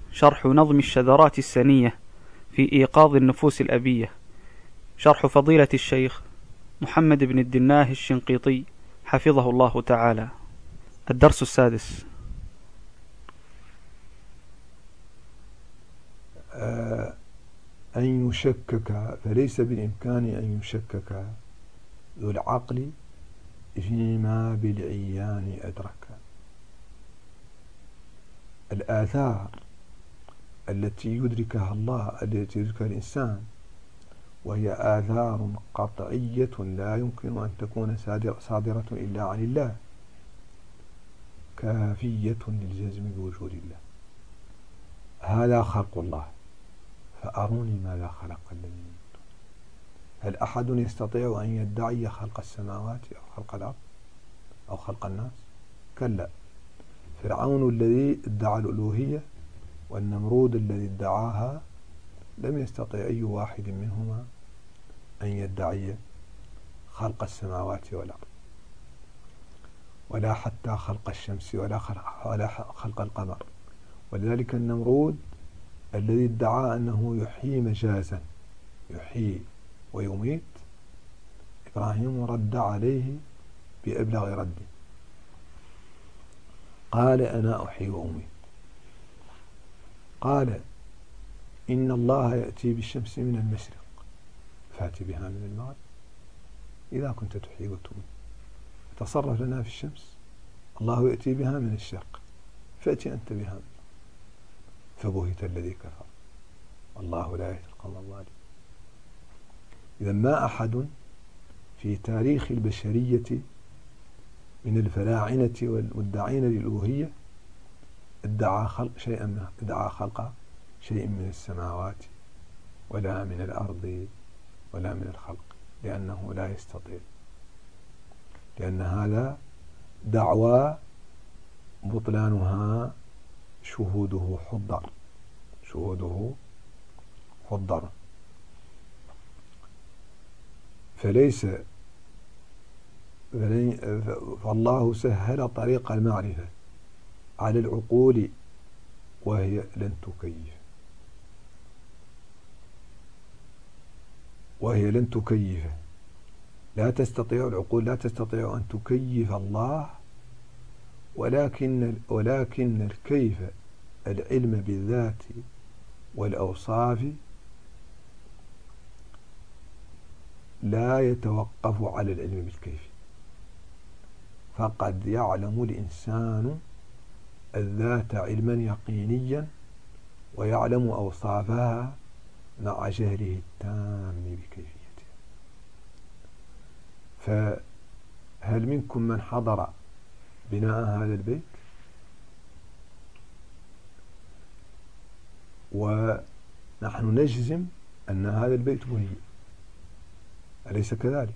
شرح نظم الشذرات السنية في إيقاظ النفوس الأبية، شرح فضيلة الشيخ محمد بن الدناه الشنقيطي حفظه الله تعالى. الدرس السادس. أن يشكك، فليس بالإمكان أن يشكك ذو العقل فيما بالعيان أدرك. الآثار التي يدركها الله، التي يدركها الإنسان، وهي آثار قطعية لا يمكن أن تكون صادرة إلا عن الله، كافية للجزم بوجود الله. هذا خلق الله، فأروني ماذا خلق الذين من دونه. هل أحد يستطيع أن يدعي خلق السماوات أو خلق الأرض أو خلق الناس؟ كلا. فرعون الذي ادعى الألوهية والنمرود الذي ادعاها لم يستطع أي واحد منهما أن يدعي خلق السماوات والأرض، ولا حتى خلق الشمس ولا خلق القمر. ولذلك النمرود الذي ادعى أنه يحيي مجازا، يحيي ويميت، إبراهيم رد عليه بأبلغ رد، قال أنا أحيي وأميت. قال إن الله يأتي بالشمس من المشرق فأتي بها من المغرب إذا كنت تحيي وتميت، تصرف لنا في الشمس. الله يأتي بها من الشرق فأتي أنت بها من، فبهت الذي كفر والله لا يهدي القوم الظالمين. إذا ما أحد في تاريخ البشرية من الفراعنة والمدعين للألوهية ادعى خلق شيء من السماوات ولا من الأرض ولا من الخلق، لأنه لا يستطيع، لأن هذا دعوى بطلانها شهوده حضر. فالله سهل طريق المعرفة على العقول وهي لن تكيف، لا تستطيع العقول، لا تستطيع أن تكيف الله، ولكن الكيف، العلم بالذات والأوصاف، لا يتوقف على العلم بالكيف. فقد يعلم الإنسان الذات علما يقينيا ويعلم أوصافها مع جهله التام بكيفيتها. فهل منكم من حضر بناء هذا البيت؟ ونحن نجزم أن هذا البيت بني، أليس كذلك؟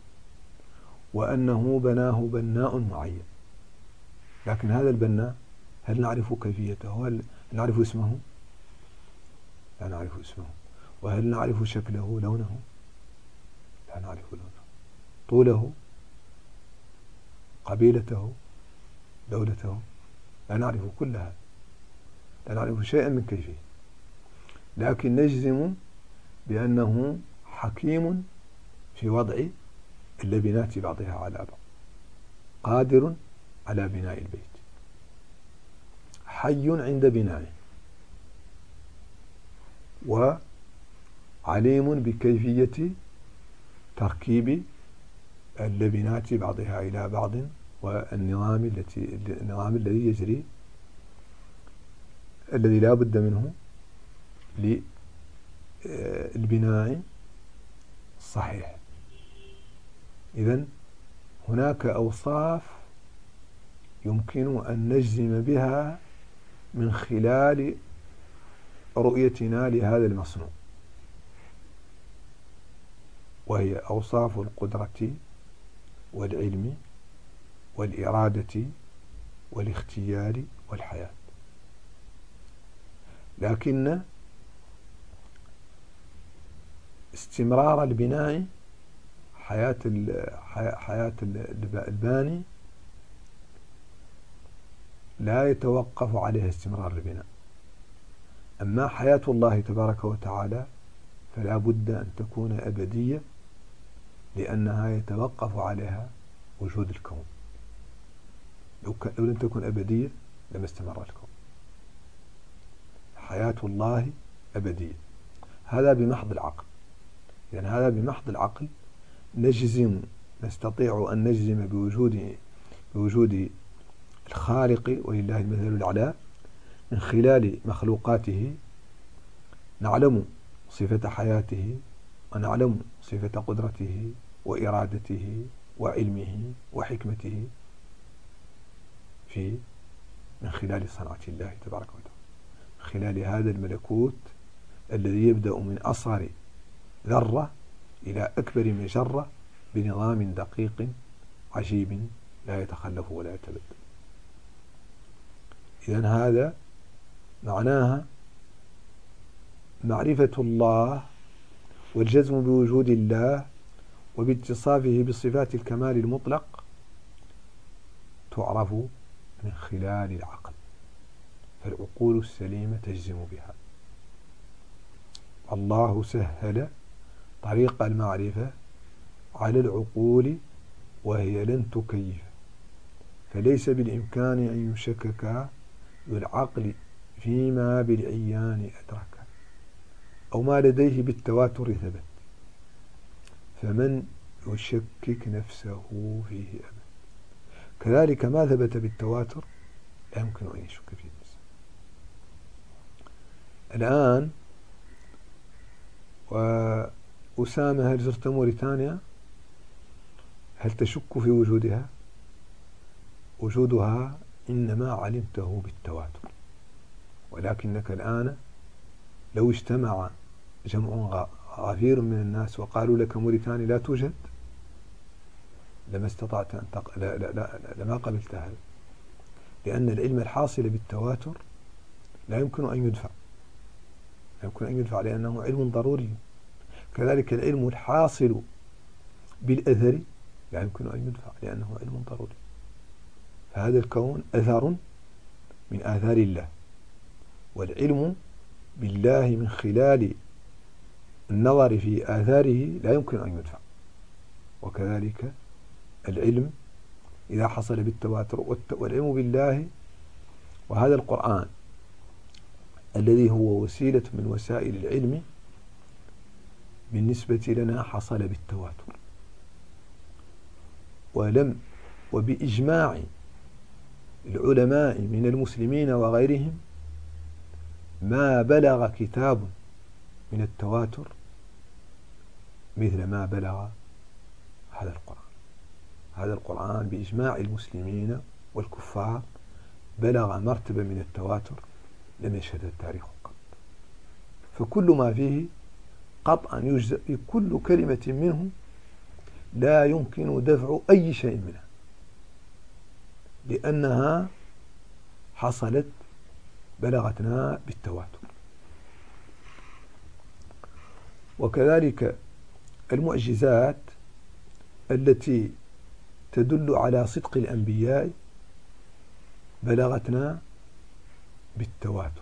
وأنه بناه بناء معين، لكن هذا البناء هل نعرف كيفيته؟ هل نعرف اسمه؟ لا نعرف اسمه. وهل نعرف شكله، لونه؟ لا نعرف لونه. طوله، قبيلته، دولته، لا نعرف كل هذا، لا نعرف شيئا من كيفه، لكن نجزم بأنه حكيم في وضع اللبنات بعضها على بعض، قادر على بناء البيت، حي عند بنائه، وعليم بكيفية تركيب اللبنات بعضها إلى بعض، والنظام الذي يجري، الذي لا بد منه للبناء الصحيح. إذن هناك أوصاف يمكن أن نجزم بها من خلال رؤيتنا لهذا المصنوع، وهي أوصاف القدرة والعلم والإرادة والاختيار والحياة. لكن استمرار البناء، حياة الباني لا يتوقف عليها استمرار البناء، أما حياة الله تبارك وتعالى فلا بد أن تكون أبدية، لأنها يتوقف عليها وجود الكون. لو لم تكن أبدية لما استمر الكون. حياة الله أبدية، هذا بمحض العقل. يعني هذا بمحض العقل نستطيع أن نجزم بوجود الخالق ولله المثل الأعلى من خلال مخلوقاته. نعلم صفة حياته، ونعلم صفة قدرته وإرادته وعلمه وحكمته من خلال صنعة الله تبارك وتعالى، من خلال هذا الملكوت الذي يبدأ من أصغر ذرة إلى أكبر مجرة بنظام دقيق عجيب لا يتخلف ولا يتبدل. إذن هذا معناها معرفة الله والجزم بوجود الله وباتصافه بصفات الكمال المطلق تعرف من خلال العقل، فالعقول السليمة تجزم بها. الله سهل طريق المعرفة على العقول وهي لن تكيف، فليس بالإمكان أن يشكك بالعقل فيما بالعيان أدرك، أو ما لديه بالتواتر ثبت، فمن يشكك نفسه فيه أبدا. كذلك ما ثبت بالتواتر لا يمكن أن يشك فيه نفسه. الآن وأسامة، هل زرت موريتانيا؟ هل تشك في وجودها؟ وجودها إنما علمته بالتواتر، ولكنك الآن لو اجتمع جمع غفير من الناس وقالوا لك موريتانيا لا توجد، لما استطعت أن لما قبلت هذا، لأن العلم الحاصل بالتواتر لا يمكن أن يدفع، لا يمكن أن يدفع لأنه علم ضروري. كذلك العلم الحاصل بالأثر لا يمكن أن يدفع لأنه علم ضروري. فهذا الكون أثر من آثار الله، والعلم بالله من خلال النظر في آثاره لا يمكن أن يدفع. وكذلك العلم إذا حصل بالتواتر، والعلم بالله وهذا القرآن الذي هو وسيلة من وسائل العلم بالنسبة لنا حصل بالتواتر. وبإجماع العلماء من المسلمين وغيرهم ما بلغ كتاب من التواتر مثل ما بلغ هذا القرآن. هذا القرآن بإجماع المسلمين والكفار بلغ مرتبة من التواتر لم يشهد التاريخ قط. فكل ما فيه قطعا يجزأ في كل كلمة منه، لا يمكن دفع أي شيء منها لأنها حصلت بلغتنا بالتواتر. وكذلك المعجزات التي تدل على صدق الأنبياء بلغتنا بالتواتر،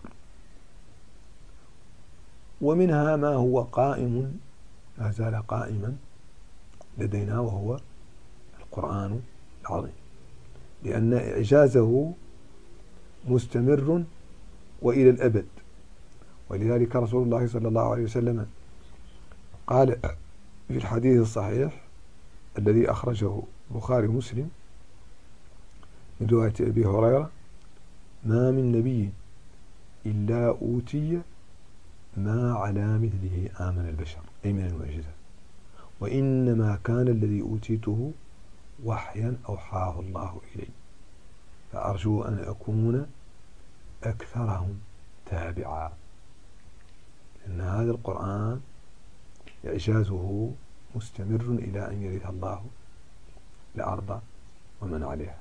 ومنها ما هو قائم لا زال قائما لدينا وهو القرآن العظيم، لأن إعجازه مستمر وإلى الأبد. ولذلك رسول الله صلى الله عليه وسلم قال في الحديث الصحيح الذي أخرجه البخاري ومسلم من رواية أبي هريرة: ما من نبي إلا أوتي ما على مثله آمن البشر، أي من المعجزات، وإنما كان الذي أوتيته وحيا أوحاه الله إلي، فأرجو أن أكون أكثرهم تابعا. إن هذا القرآن إعجازه مستمر إلى أن يرث الله الأرض ومن عليها.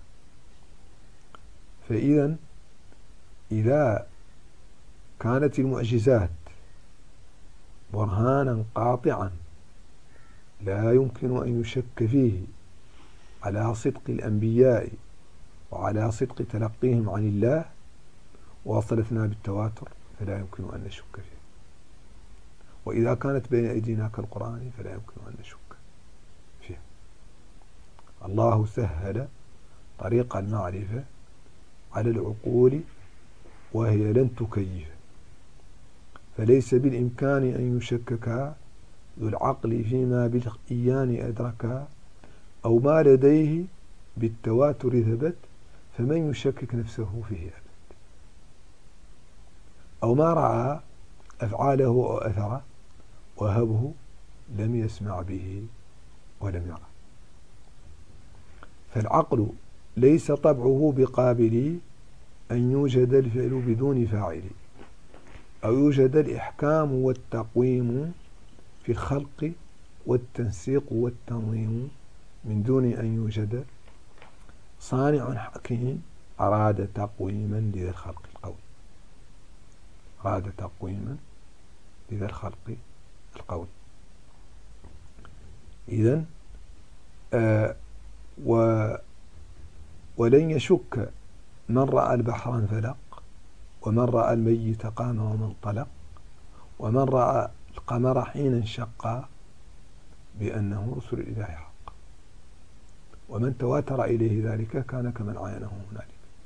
فإذا إذا كانت المعجزات برهانا قاطعا لا يمكن أن يشك فيه على صدق الأنبياء وعلى صدق تلقيهم عن الله، ووصلتنا بالتواتر، فلا يمكن أن نشك فيه، وإذا كانت بين أيدينا كالقرآن فلا يمكن أن نشك فيه. الله سهل طريق المعرفة على العقول وهي لن تكيف، فليس بالإمكان أن يشكك ذو العقل فيما بالإيان أدركا، أو ما لديه بالتواتر ثبت، فمن يشكك نفسه فيه أبد، أو ما رأى أفعاله أو أثره وهبه لم يسمع به ولم يرى. فالعقل ليس طبعه بقابل أن يوجد الفعل بدون فاعل، أو يوجد الإحكام والتقويم في الخلق والتنسيق والتنظيم من دون أن يوجد صانع حكيم أراد تقويما لذا الخلق القوي، أراد تقويما لذا الخلق القوي. إذن ولن يشك من رأى البحر انفلق، ومن رأى الميت قام ومن طلق، ومن رأى القمر حين انشق بأنه رسل الإله حق، ومن تواتر إليه ذلك كان كمن عاينه هنالك.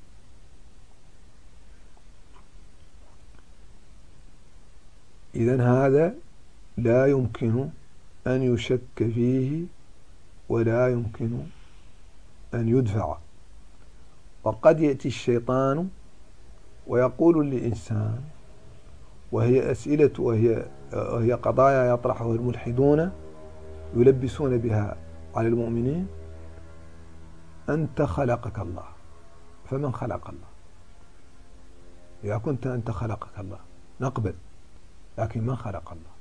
إذن هذا لا يمكن أن يشك فيه ولا يمكن أن يدفع. وقد يأتي الشيطان ويقول للإنسان، وهي أسئلة وهي قضايا يطرحها الملحدون يلبسون بها على المؤمنين: أنت خلقك الله، فمن خلق الله؟ إذا كنت أنت خلقك الله نقبل، لكن من خلق الله؟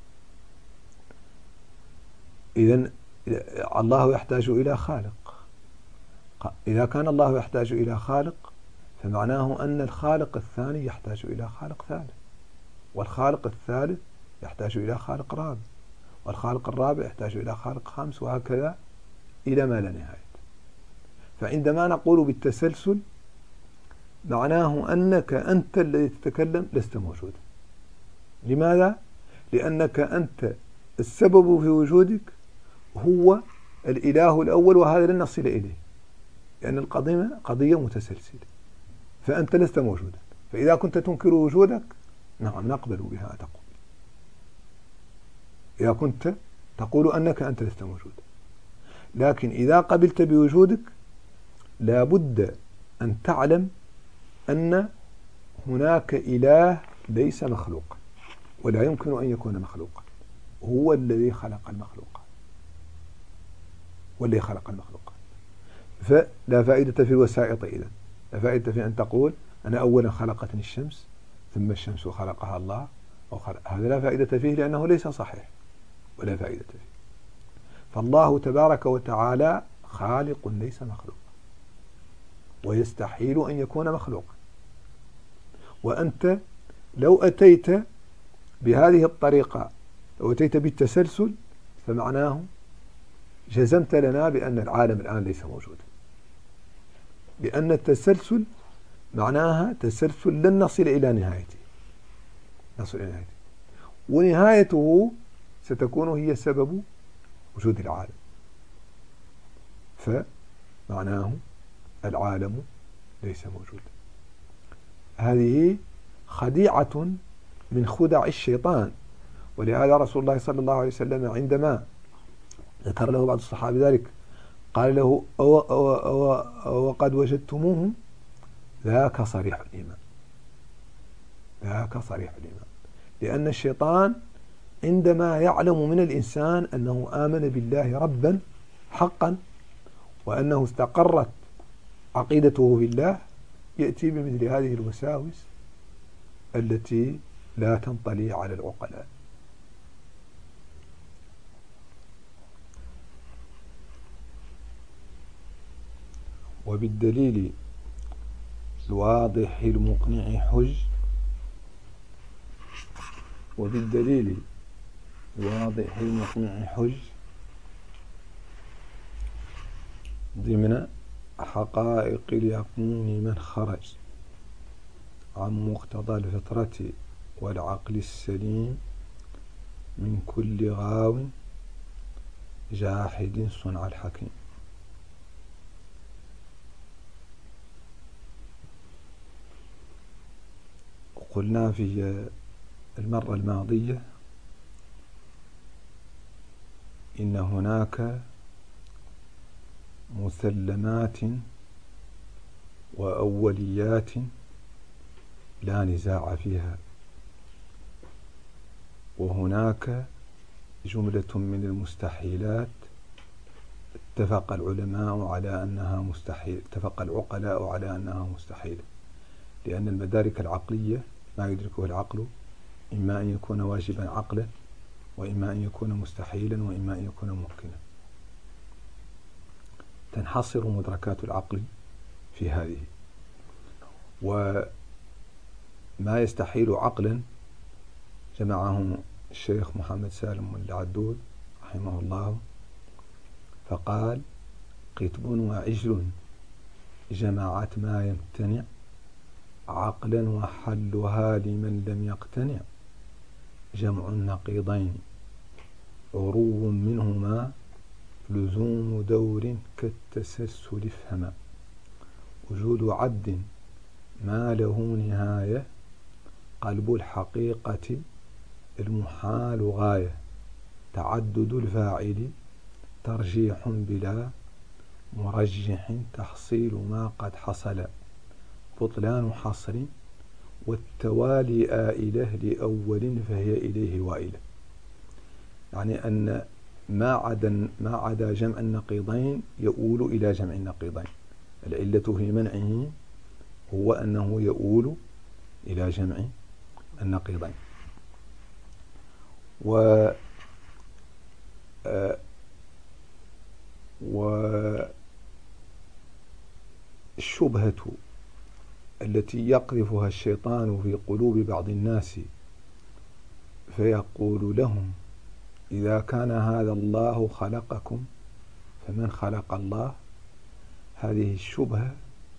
إذن الله يحتاج إلى خالق. إذا كان الله يحتاج إلى خالق فمعناه أن الخالق الثاني يحتاج إلى خالق ثالث، والخالق الثالث يحتاج إلى خالق رابع، والخالق الرابع يحتاج إلى خالق خامس، وهكذا إلى ما لا نهاية. فعندما نقول بالتسلسل معناه أنك أنت الذي تتكلم لست موجودا. لماذا؟ لأنك أنت السبب في وجودك هو الإله الأول، وهذا لن نصل إليه لأن قضية متسلسلة، فأنت لست موجودا. فإذا كنت تنكر وجودك نعم نقبل بها تقول، إذا كنت تقول أنك أنت لست موجودا. لكن إذا قبلت بوجودك لا بد أن تعلم أن هناك إله ليس مخلوقا ولا يمكن أن يكون مخلوقا، هو الذي خلق المخلوقات، والذي خلق المخلوقات. فلا فائدة في الوسائط إذن، لا فائدة في أن تقول أنا أولا خلقتني الشمس ثم الشمس خلقها الله، هذا لا فائدة فيه لأنه ليس صحيح ولا فائدة فيه. فالله تبارك وتعالى خالق ليس مخلوقا، ويستحيل أن يكون مخلوقا. وأنت لو أتيت بهذه الطريقة، لو أتيت بالتسلسل، فمعناه جزمت لنا بأن العالم الآن ليس موجودا، لأن التسلسل معناها تسلسل لن نصل إلى نهايته، نصل إلى نهايته، ونهايته ستكون هي سبب وجود العالم. فمعناه العالم ليس موجودا. هذه خديعة من خدع الشيطان. ولهذا رسول الله صلى الله عليه وسلم عندما ذكر له بعض الصحابة ذلك قال له: وقد وجدتموه، ذاك صريح الإيمان، ذاك صريح الإيمان. لأن الشيطان عندما يعلم من الإنسان أنه آمن بالله ربا حقا وأنه استقرت عقيدته بالله يأتي بمثل هذه الوساوس التي لا تنطلي على العقلاء. وبالدليل الواضح المقنع حج، وبالدليل الواضح المقنع حج ضمن حقائق اليقين من خرج عن مقتضى الفطرة والعقل السليم من كل غاو جاحد صنع الحكيم. قلنا في المرة الماضية إن هناك مسلمات وأوليات لا نزاع فيها، وهناك جملة من المستحيلات اتفق العلماء على أنها مستحيل، اتفق العقلاء على أنها مستحيلة، لأن المدارك العقلية ما يدركه العقل إما أن يكون واجبا عقلا، وإما أن يكون مستحيلا، وإما أن يكون ممكنا. تنحصر مدركات العقل في هذه، وما يستحيل عقلا جمعه الشيخ محمد سالم العدود رحمه الله فقال: قطب وعجل جمعت ما يمتنع عقلا، وحلها لمن لم يقتنع جمع النقيضين عرو منهما لزوم دور كالتسلسل افهما. وجود عد ما له نهاية قلب الحقيقة المحال غاية، تعدد الفاعل ترجيح بلا مرجح تحصيل ما قد حصل بطلان حصر والتوالي آئلة لأول فهي إليه وائلة. يعني أن ما عدا جمع النقيضين يؤول إلى جمع النقيضين. العلة في منعه هو أنه يؤول إلى جمع النقيضين. والشبهة التي يقذفها الشيطان في قلوب بعض الناس فيقول لهم: إذا كان هذا الله خلقكم فمن خلق الله؟ هذه الشبهة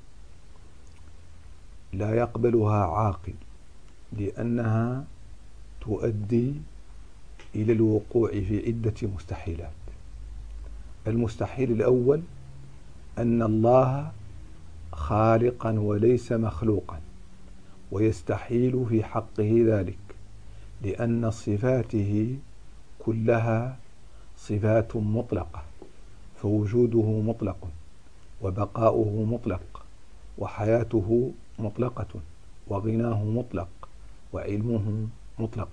لا يقبلها عاقل، لأنها تؤدي إلى الوقوع في عدة مستحيلات. المستحيل الأول أن الله خالقا وليس مخلوقا، ويستحيل في حقه ذلك، لأن صفاته كلها صفات مطلقة، فوجوده مطلق، وبقاؤه مطلق، وحياته مطلقة، وغناه مطلق، وعلمه مطلق.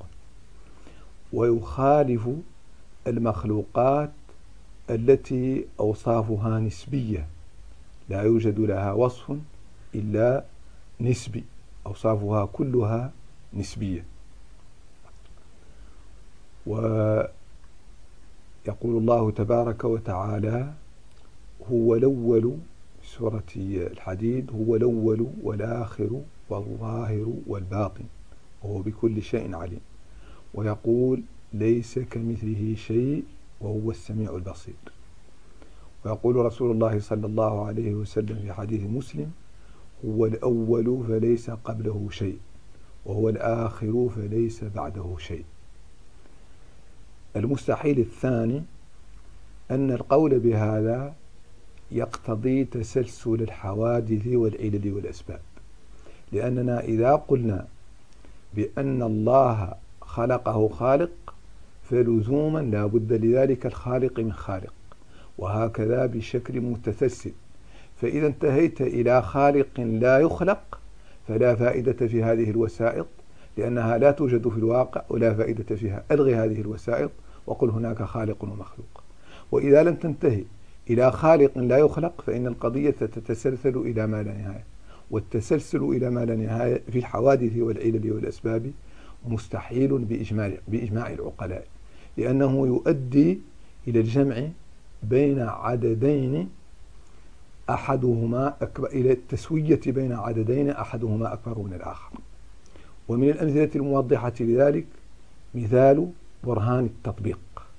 ويخالف المخلوقات التي أوصافها نسبية، لا يوجد لها وصف إلا نسبي، أوصافها كلها نسبية. ويقول الله تبارك وتعالى: هو الأول، في سورة الحديد: هو الأول والآخر والظاهر والباطن وهو بكل شيء عليم. ويقول: ليس كمثله شيء وهو السميع البصير. ويقول رسول الله صلى الله عليه وسلم في حديث مسلم: هو الأول فليس قبله شيء، وهو الآخر فليس بعده شيء. المستحيل الثاني أن القول بهذا يقتضي تسلسل الحوادث والعلل والأسباب، لأننا إذا قلنا بأن الله خلقه خالق فلزوما لا بد لذلك الخالق من خالق، وهكذا بشكل متسلسل. فإذا انتهيت إلى خالق لا يخلق فلا فائدة في هذه الوسائط، لأنها لا توجد في الواقع ولا فائدة فيها. ألغي هذه الوسائط وقل هناك خالق ومخلوق. وإذا لم تنتهي إلى خالق لا يخلق فإن القضية تتسلسل إلى ما لا نهاية، والتسلسل إلى ما لا نهاية في الحوادث والعلل والأسباب مستحيل بإجماع العقلاء، لأنه يؤدي إلى الجمع بين عددين أحدهما أكبر، إلى التسوية بين عددين أحدهما أكبر من الآخر. ومن الأمثلة الموضحة لذلك مثال برهان التطبيق.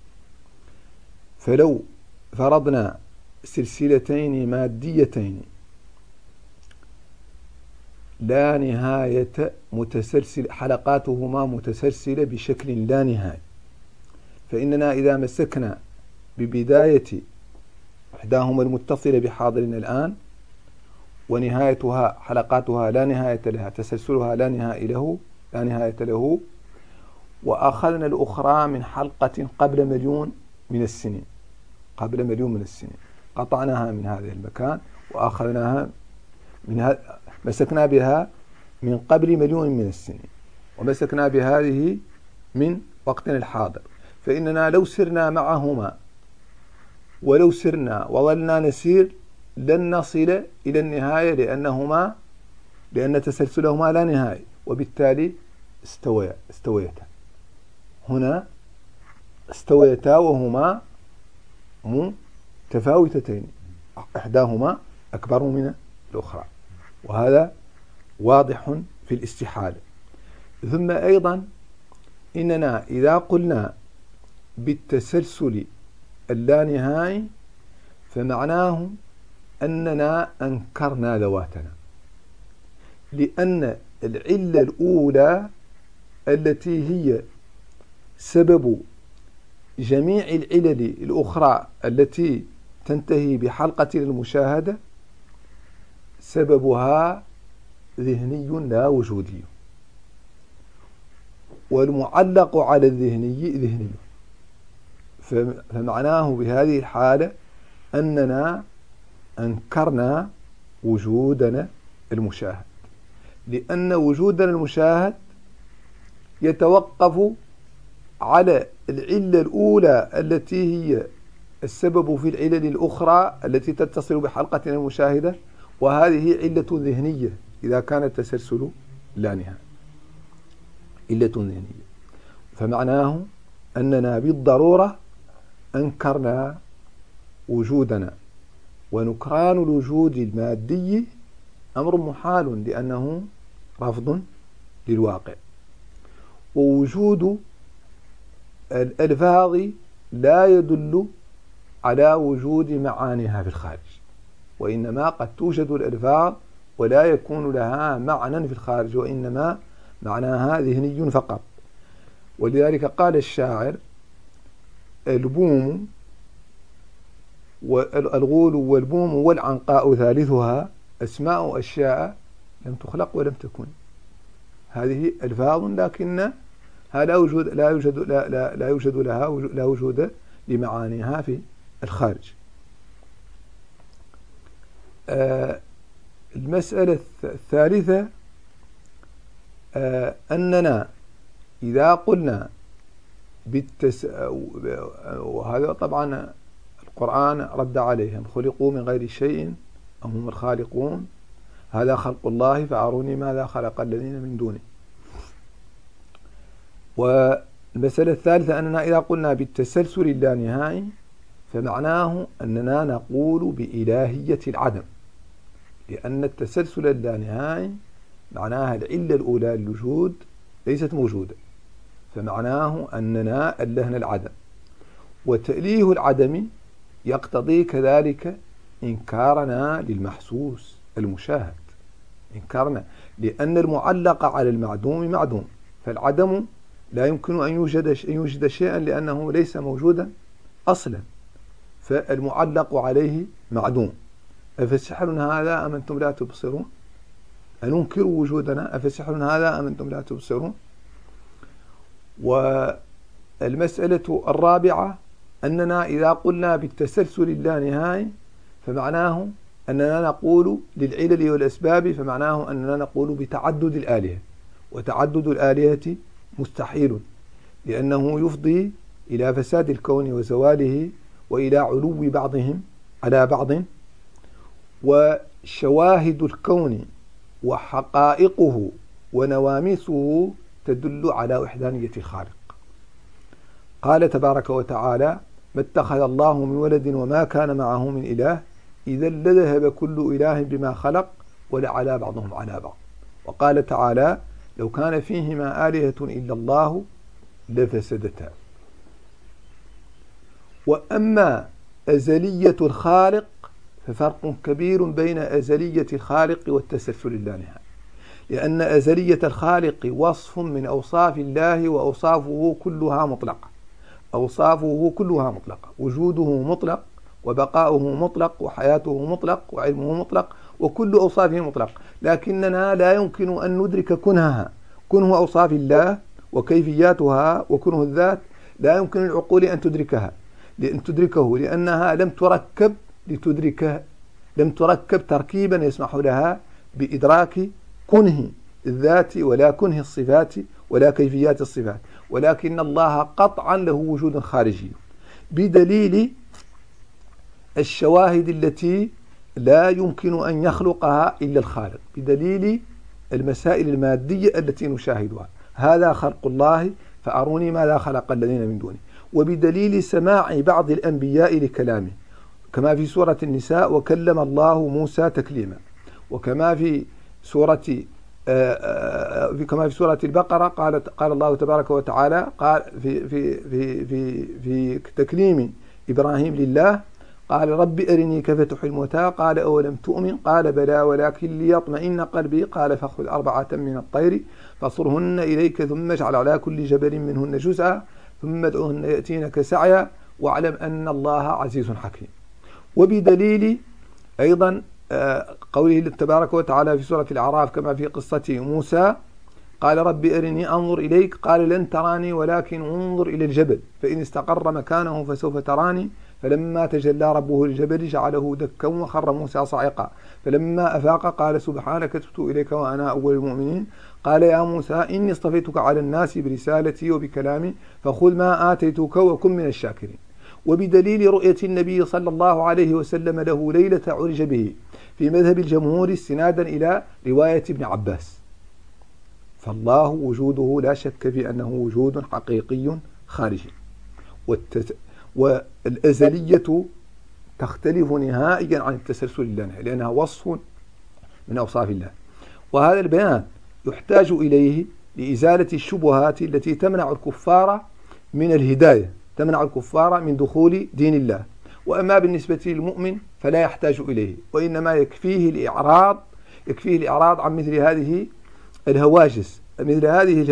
فلو فرضنا سلسلتين ماديتين لا نهاية متسلسل، حلقاتهما متسلسلة بشكل لا نهاية. فإننا إذا مسكنا ببداية إحداهما المتصلة بحاضرنا الآن، ونهايتها حلقاتها لا نهاية لها، تسلسلها لا نهاية له، وأخذنا الأخرى من حلقة قبل مليون من السنين، قطعناها من هذا المكان وأخذناها مسكنا بها من قبل مليون من السنين، ومسكنا بهذه من وقتنا الحاضر. فإننا لو سرنا معهما ولو سرنا وظلنا نسير لن نصل إلى النهاية، لأن تسلسلهما لا نهاية، وبالتالي استويتا هنا، استويتا وهما متفاوتتين، إحداهما أكبر من الأخرى، وهذا واضح في الاستحالة. ثم أيضا إننا إذا قلنا بالتسلسل اللانهائي فمعناه أننا أنكرنا ذواتنا، لأن العلة الأولى التي هي سبب جميع العلل الأخرى التي تنتهي بحلقة المشاهدة سببها ذهني لا وجودي، والمعلق على الذهني ذهني. فمعناه بهذه الحالة أننا أنكرنا وجودنا المشاهد، لأن وجودنا المشاهد يتوقف على العلة الأولى التي هي السبب في العلل الأخرى التي تتصل بحلقتنا المشاهدة، وهذه علة ذهنية إذا كان التسلسل لا نهاية، علة ذهنية. فمعناه أننا بالضرورة أنكرنا وجودنا، ونكران الوجود المادي أمر محال لأنه رفض للواقع. ووجود الألفاظ لا يدل على وجود معانيها في الخارج، وإنما قد توجد الألفاظ ولا يكون لها معنى في الخارج، وإنما معناها ذهني فقط. ولذلك قال الشاعر: البوم والغول والبوم والعنقاء ثالثها أسماء أشياء لم تخلق ولم تكن. هذه ألفاظ لكنها لا يوجد لمعانيها في الخارج. المسألة الثالثة أننا إذا قلنا وهذا طبعا القرآن رد عليهم: خلقوا من غير شيء أم هم الخالقون، هذا خلق الله فأروني ماذا خلق الذين من دونه. والمسألة الثالثة أننا إذا قلنا بالتسلسل اللانهائي فمعناه أننا نقول بإلهية العدم، لأن التسلسل اللانهائي معناها العلة الأولى للوجود ليست موجودة، فمعناه أننا ألهنا العدم. وتأليه العدم يقتضي كذلك إنكارنا للمحسوس المشاهد، إنكارنا، لأن المعلق على المعدوم معدوم، فالعدم لا يمكن أن يوجد شيئا لأنه ليس موجودا أصلا، فالمعلق عليه معدوم. أفسحر هذا أم أنتم لا تبصرون؟ أننكر وجودنا أفسحر هذا أم أنتم لا تبصرون؟ والمسألة الرابعة أننا إذا قلنا بالتسلسل اللانهائي فمعناه أننا نقول للعلل والأسباب، فمعناه أننا نقول بتعدد الآلهة، وتعدد الآلهة مستحيل، لأنه يفضي إلى فساد الكون وزواله وإلى علو بعضهم على بعض. وشواهد الكون وحقائقه ونواميسه تدل على وحدانية الخالق. قال تبارك وتعالى: ما اتخذ الله من ولد وما كان معه من إله إذا لذهب كل إله بما خلق ولعلى بعضهم على بعض. وقال تعالى: لو كان فيهما آلهة إلا الله لفسدتا. وأما أزلية الخالق ففرق كبير بين أزلية الخالق والتسلسل اللانهائي، لأن أزلية الخالق وصف من أوصاف الله، وأوصافه كلها مطلقة. أوصافه كلها مطلقة، وجوده مطلق، وبقاؤه مطلق، وحياته مطلق، وعلمه مطلق، وكل أوصافه مطلق. لكننا لا يمكن أن ندرك كنهها، كنه أوصاف الله وكيفياتها وكنه الذات، لا يمكن العقول أن تدركه، لأنها لم تركب لتدركه، لم تركب تركيبا يسمح لها بإدراك كنه الذات ولا كنه الصفات ولا كيفيات الصفات. ولكن الله قطعا له وجود خارجي بدليل الشواهد التي لا يمكن أن يخلقها إلا الخالق، بدليل المسائل المادية التي نشاهدها. هذا خلق الله فأروني ماذا خلق الذين من دونه. وبدليل سماع بعض الأنبياء لكلامه، كما في سورة النساء وكلم الله موسى تكليما، وكما في سورة البقرة قال الله تبارك وتعالى قال في تكليم إبراهيم لله قال رب أرني كيف تحيي الموتى قال أولم تؤمن قال بلى ولكن ليطمئن قلبي قال فخذ 4 من الطير فصرهن إليك ثم اجعل على كل جبل منهن جزءا ثم ادعوهن يأتينك سعيا واعلم أن الله عزيز حكيم. وبدليل أيضا قوله تبارك وتعالى في سورة الأعراف كما في قصة موسى قال رب أرني أنظر إليك قال لن تراني ولكن انظر إلى الجبل فإن استقر مكانه فسوف تراني فلما تجلى ربه للجبل جعله دكا وخر موسى صاعقا فلما أفاق قال سبحانك تبت إليك وأنا أول المؤمنين قال يا موسى إني اصطفيتك على الناس برسالتي وبكلامي فخذ ما آتيتك وكن من الشاكرين. وبدليل رؤية النبي صلى الله عليه وسلم له ليلة عرج به في مذهب الجمهور استنادا إلى رواية ابن عباس. فالله وجوده لا شك في أنه وجود حقيقي خارجي، والأزلية تختلف نهائيا عن التسلسل لنا لأنها وصف من أوصاف الله. وهذا البيان يحتاج إليه لإزالة الشبهات التي تمنع الكفار من الهداية، تمنع الكفار من دخول دين الله. وأما بالنسبة للمؤمن فلا يحتاج إليه، وإنما يكفيه الإعراض عن مثل هذه الهواجس، ومثل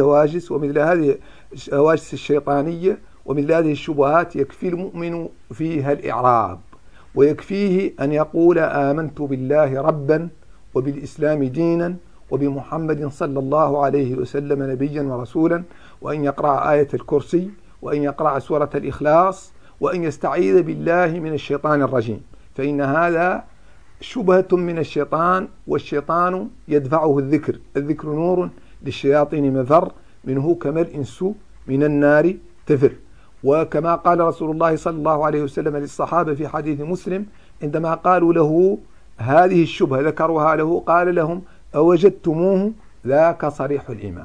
هذه الهواجس الشيطانية ومثل هذه الشبهات يكفي المؤمن فيها الإعراض، ويكفيه أن يقول آمنت بالله ربا وبالإسلام دينا وبمحمد صلى الله عليه وسلم نبيا ورسولا، وأن يقرأ آية الكرسي، وأن يقرأ سورة الإخلاص، وأن يستعيذ بالله من الشيطان الرجيم، فإن هذا شبهة من الشيطان، والشيطان يدفعه الذكر نور للشياطين مفر منه كما الإنس من النار تفر. وكما قال رسول الله صلى الله عليه وسلم للصحابة في حديث مسلم عندما قالوا له هذه الشبهة ذكروها له قال لهم أوجدتموه ذاك صريح الإيمان.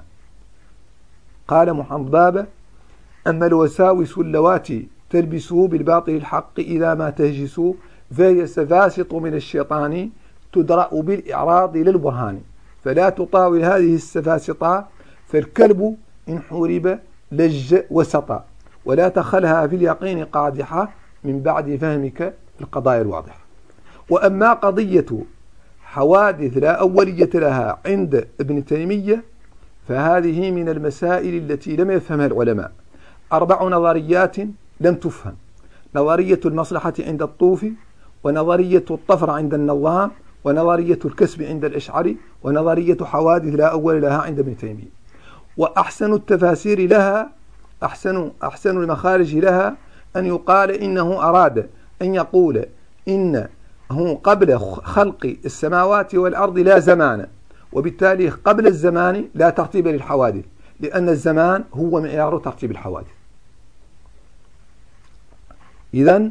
قال محمد بابا أما الوساوس اللواتي تلبسوا بالباطل الحق إذا ما تهجسوا فهي سفاسط من الشيطان تدرأ بالإعراض للبرهان فلا تطاول هذه السفاسطة فالكلب إن حورب لج وسطى ولا تخلها في اليقين قادحة من بعد فهمك القضايا الواضحة. وأما قضية حوادث لا أولية لها عند ابن تيمية فهذه من المسائل التي لم يفهمها العلماء. 4 نظريات لم تفهم: نظرية المصلحة عند الطوفي، ونظرية الطفر عند النظام، ونظرية الكسب عند الأشعري، ونظرية حوادث لا أول لها عند ابن تيمية. وأحسن التفاسير لها أحسن المخارج لها أن يقال إنه أراد أن يقول إنه قبل خلق السماوات والأرض لا زمان، وبالتالي قبل الزمان لا ترتيب للحوادث، لأن الزمان هو معيار ترتيب الحوادث. إذن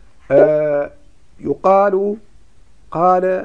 قال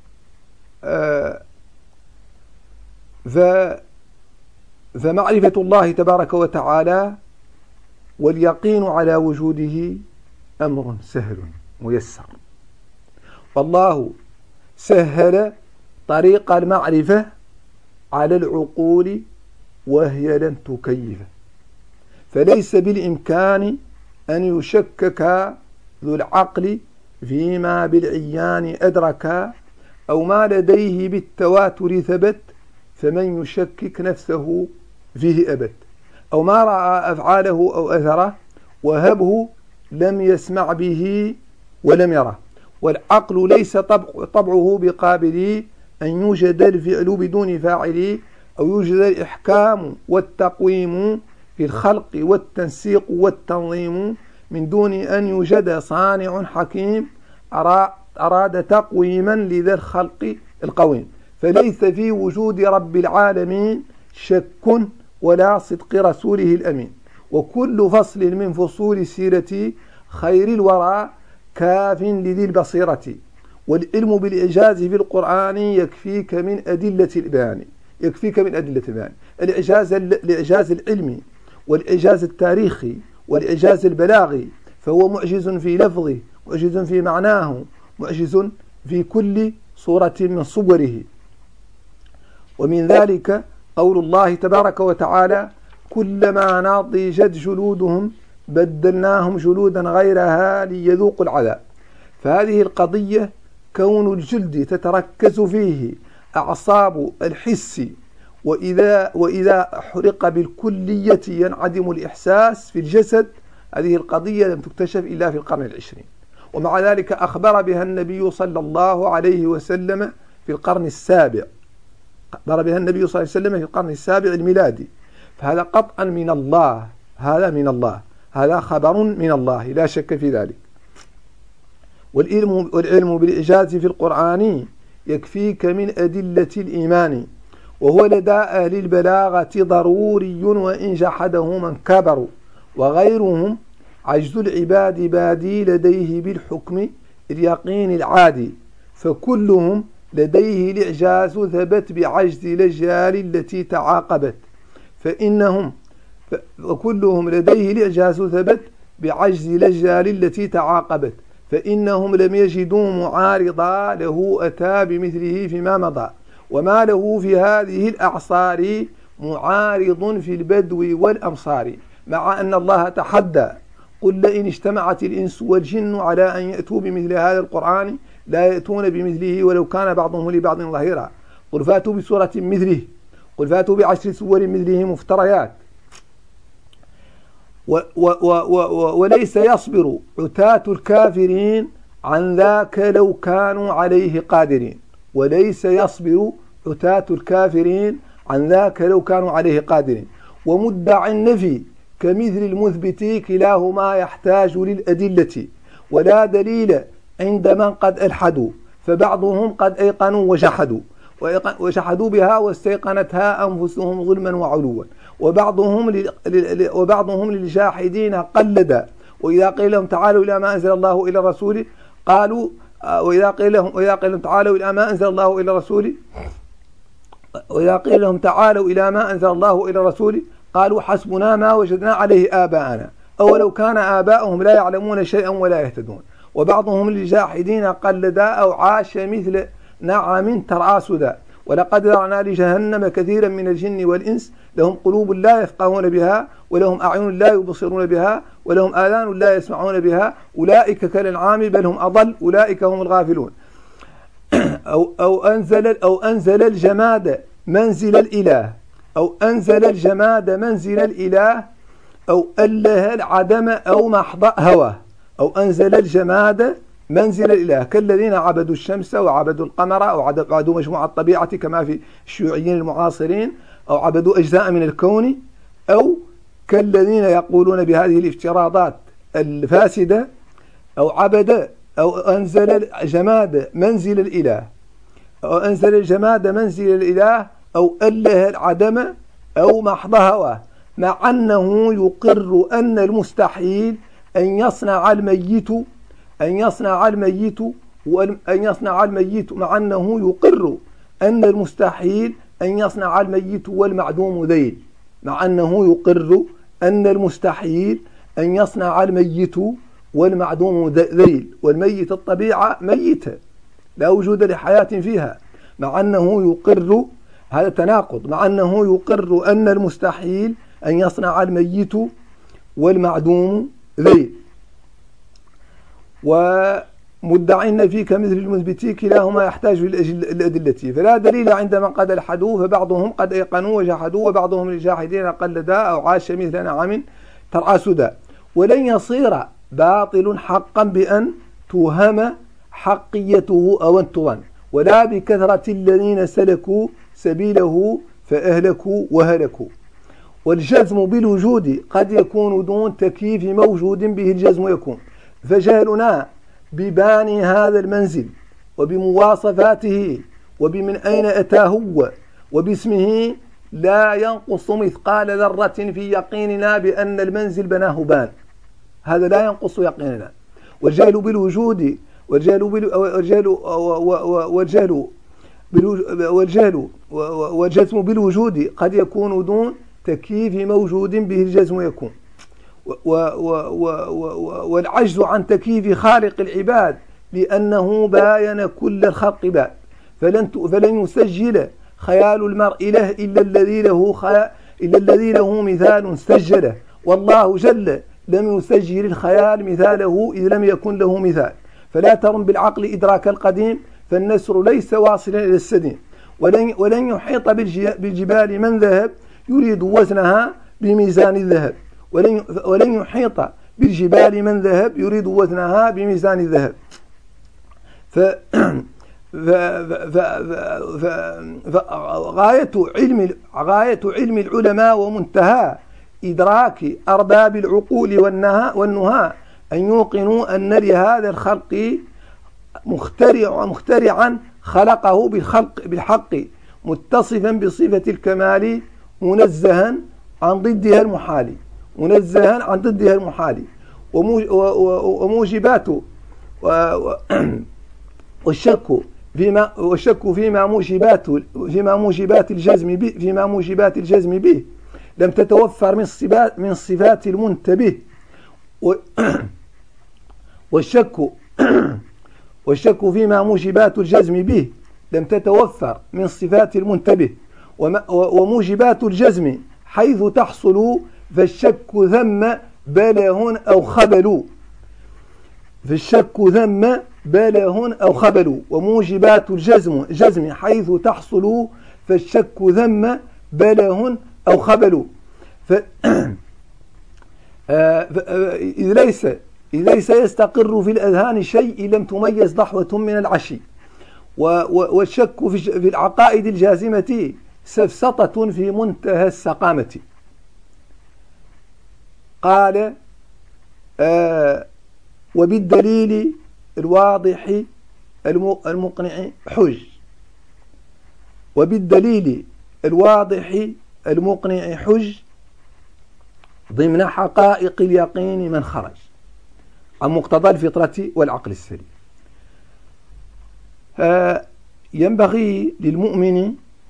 فمعرفة الله تبارك وتعالى واليقين على وجوده أمر سهل ميسر، والله سهل طريق المعرفة على العقول وهي لن تكيف، فليس بالإمكان أن يشكك ذو العقل فيما بالعيان أدرك أو ما لديه بالتواتر ثبت فمن يشكك نفسه فيه أبد، أو ما رأى أفعاله أو أثره وهبه لم يسمع به ولم يره. والعقل ليس طبعه بقابل أن يوجد الفعل بدون فاعل، أو يوجد الإحكام والتقويم في الخلق والتنسيق والتنظيم من دون أن يوجد صانع حكيم أراد تقويما لذا الخلق القويم. فليس في وجود رب العالمين شك ولا صدق رسوله الأمين. وكل فصل من فصول سيرة خير الورى كاف لذي البصيرة. والعلم بالإعجاز في القرآن يكفيك من أدلة البيان. الإعجاز العلمي والإعجاز التاريخي والإعجاز البلاغي، فهو معجز في لفظه، معجز في معناه، معجز في كل صورة من صوره. ومن ذلك قول الله تبارك وتعالى: كلما نضجت جلودهم بدلناهم جلودا غيرها ليذوقوا العذاب. فهذه القضية كون الجلد تتركز فيه أعصاب الحس، وإذا حرق بالكلية ينعدم الإحساس في الجسد، هذه القضية لم تكتشف إلا في القرن العشرين. ومع ذلك أخبر بها النبي صلى الله عليه وسلم في القرن السابع، الميلادي. فهذا قطعا من الله، هذا خبر من الله لا شك في ذلك. والعلم بالإعجاز في القرآن يكفيك من أدلة الإيمان، وهو لدى أهل البلاغة ضروري وإن جحده من كبر. وغيرهم عجز العباد بادي لديه بالحكم اليقين العادي. فكلهم لديه الإعجاز ثبت بعجز الأجيال التي تعاقبت. فإنهم لم يجدوا معارضا له أتى بمثله فيما مضى. وما له في هذه الأعصار معارض في البدو والأمصار. مع أن الله تحدى: قل لئن اجتمعت الإنس والجن على أن يأتوا بمثل هذا القرآن لا يأتون بمثله ولو كان بعضهم لبعض ظهيرا. قل فاتوا بسورة مثله، قل فاتوا ب10 سور مثله مفتريات. وليس يصبر عتاة الكافرين عن ذاك لو كانوا عليه قادرين. ومدعي النفي كمثل المثبت كلاهما يحتاج للأدلة، ولا دليل عند من قد ألحدوا. فبعضهم قد أيقنوا وجحدوا بها واستيقنتها أنفسهم ظلما وعلوا. وبعضهم للجاحدين قلدا. وإذا قيل لهم تعالوا إلى ما أنزل الله إلى الرسول قالوا وإذا قيل لهم تعالوا إلى ما أنزل الله إلى الرسول قالوا حسبنا ما وجدنا عليه آباءنا أولو كان آباؤهم لا يعلمون شيئا ولا يهتدون. وبعضهم للجاحدين قلدا أو عاش مثل نعم ترعى سدى. ولقد ذرأنا لجهنم كثيرا من الجن والإنس لهم قلوب لا يفقهون بها ولهم أعين لا يبصرون بها ولهم آذان لا يسمعون بها أولئك كالأنعام بل هم أضل أولئك هم الغافلون. أو أنزل الجماد منزل الإله أو أله العدم أو محض هواه. أو أنزل الجماد منزل الإله كالذين عبدوا الشمس وعبدوا القمر أو عبدوا مجموعة الطبيعة كما في الشيوعيين المعاصرين، أو عبدوا أجزاء من الكون، أو كالذين يقولون بهذه الافتراضات الفاسدة أو أنزل الجماد منزل الإله أو أله العدم أو محض هواه، مع أنه يقر أن المستحيل أن يصنع الميت مع أنه يقر أن المستحيل أن يصنع الميت والمعدوم ذيل. والميت الطبيعة ميتة لا وجود لحياة فيها، مع أنه يقر، هذا تناقض، مع أنه يقر أن المستحيل أن يصنع الميت والمعدوم ذيل. مدعي النفي كمثل المثبتي كلاهما يحتاج الأدلة فلا دليل عند من قد الحدوه فبعضهم قد أيقنوا وجحدوا وبعضهم للجاحدين قلدا أو عاش مثل نعم ترعى سدى ولن يصير باطل حقا بأن توهم حقيته أو أن تظن ولا بكثرة الذين سلكوا سبيله فأهلكوا وهلكوا والجزم بالوجود قد يكون دون تكييف موجود به الجزم يكون فجهلنا بباني هذا المنزل وبمواصفاته وبمن أين أتاه هو وباسمه لا ينقص مثقال ذرة في يقيننا بأن المنزل بناه بان هذا لا ينقص يقيننا والجهل بالوجود والجزم بالوجود قد يكون دون تكييف موجود به الجزم يكون والعجز عن تكييف خالق العباد لأنه باين كل الخلق باد فلن يسجل خيال المرء له إلا الذي له مثال سجله والله جل لم يسجل الخيال مثاله إذ لم يكن له مثال فلا ترم بالعقل إدراك القديم فالنسر ليس واصلا إلى السديم ولن يحيط بالجبال من ذهب يريد وزنها بميزان الذهب ولن يحيط بالجبال من ذهب يريد وزنها بميزان الذهب غاية علم العلماء ومنتهى إدراك أرباب العقول والنهى أن يوقنوا أن لهذا الخلق مخترعا خلقه بالحق متصفا بصفة الكمال منزها عن ضدها المحال وموجبات والشك فيما موجبات الجزم به لم تتوفر من صفات المنتبه والشك فيما موجبات الجزم به لم تتوفر من صفات المنتبه وموجبات الجزم حيث تحصل فالشك ذم بله أو خبل وموجبات الجزم حيث تحصل فالشك ذم بله أو خبل إذ ليس يستقر في الأذهان شيء لم تميز ضحوة من العشي والشك في العقائد الجازمة سفسطة في منتهى السقامة قال وبالدليل الواضح المقنع حج ضمن حقائق اليقين من خرج عن مقتضى الفطرة والعقل السليم ينبغي للمؤمن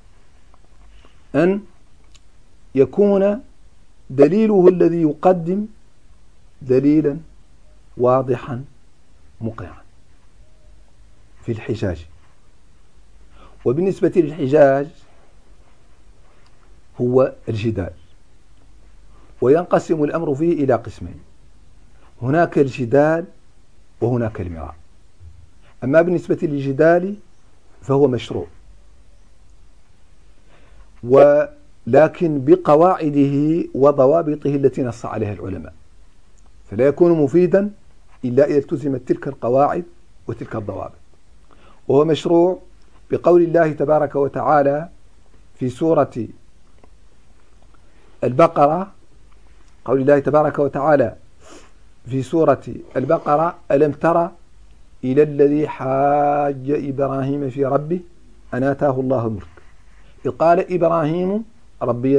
أن يكون دليله الذي يقدم دليلا واضحا مقنعا في الحجاج وبالنسبة للحجاج هو الجدال وينقسم الأمر فيه إلى قسمين هناك الجدال وهناك المراء أما بالنسبة للجدال فهو مشروع ولكن بقواعده وضوابطه التي نص عليها العلماء فلا يكون مفيدا إلا إذا التزمت تلك القواعد وتلك الضوابط وهو مشروع بقول الله تبارك وتعالى في سورة البقرة قول الله تبارك وتعالى في سورة البقرة ألم تر إلى الذي حاج إبراهيم في ربه أن آتاه الله الملك إذ قال إبراهيم ربي